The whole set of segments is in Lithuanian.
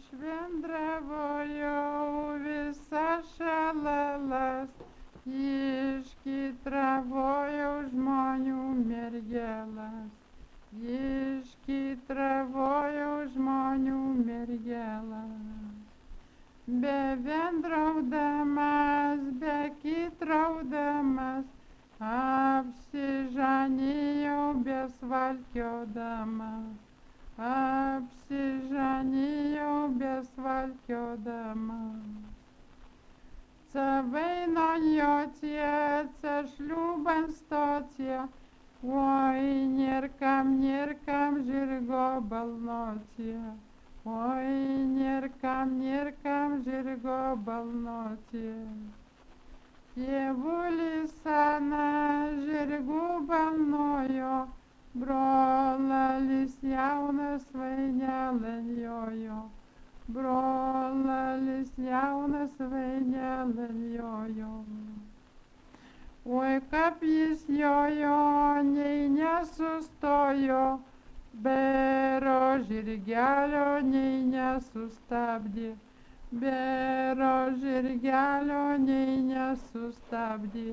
išvendravojau visas šalalas, iškitravojau žmonių mergelas, iškitravojau žmonių mergelas. Bevendraudamas, bekitraudamas, apsižanijau besvalkiodamas, apsižanijau besvalkiodamas. Cavaino jocie, šliūban stocie, oi, nėrkam žirgo balnocie. Oi, nėrkam žirgo balnocie. Tėvulis senas žirgų balnojo, brolalis jaunas vainelėn jojo. Brolalis jaunas vainelėn jojo. Oi, kaip jis jojo, nei nesustojo, bero žirgelio nei nesustabdė. Bero žirgelio nei nesustabdė.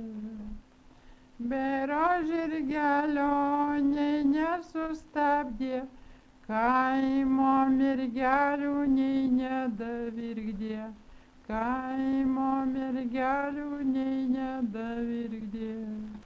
Bero žirgelio nei nesustabdė. Kaimo mergelių nei nedavirgdė. Kaimo mergelių nei nedavirgdė.